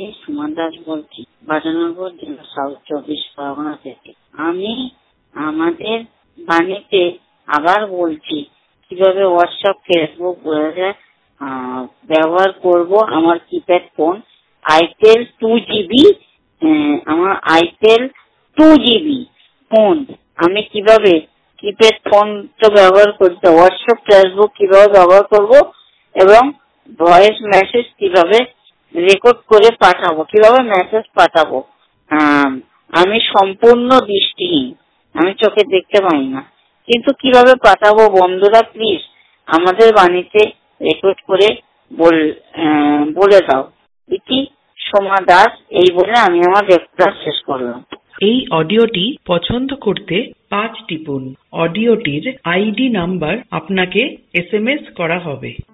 সুমন দাস বলছি, বাটানগর জেলা, সাউথ 24 পরগনা থেকে। আমি আমাদের বাণীতে আবার বলছি কিভাবে হোয়াটসঅ্যাপ, ফেসবুক ব্যবহার করব। আমার কিপ্যাড ফোন আইটেল 2GB, আমার আইটেল 2GB ফোন। আমি কিভাবে কিপ্যাড ফোনটা ব্যবহার করতে, হোয়াটসঅ্যাপ, ফেসবুক কিভাবে ব্যবহার করব এবং ভয়েস মেসেজ কিভাবে রেকর্ড করে পাঠাবো, কিভাবে মেসেজ পাঠাবো। আমি সম্পূর্ণ দৃষ্টিহীন, আমি চোখে দেখতে পাই না, কিন্তু কিভাবে পাঠাবো বন্ধুরা প্লিজ আমাদের বাণীতে রেকর্ড করে বলে দাও। ইতি সোমা দাস। এই বলে আমি আমার লেকচার শেষ করলাম। এই অডিওটি পছন্দ করতে 5 টিপুন। অডিওটির আইডি নাম্বার আপনাকে SMS করা হবে।